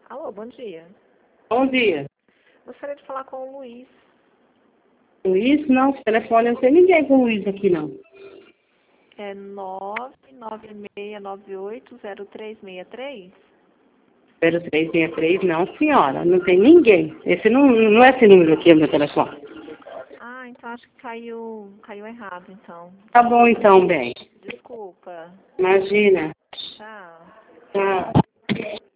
Alô, bom dia. Bom dia. Gostaria de falar com o Luiz. Luiz? Não, esse telefone eu não tem ninguém com Luiz aqui, não. É 996980363? 0363, não, senhora. Não tem ninguém. Esse não é esse número aqui, é o meu telefone. Ah, então acho que caiu errado, então. Tá bom, então, bem. Desculpa. Imagina. Tchau. Tá.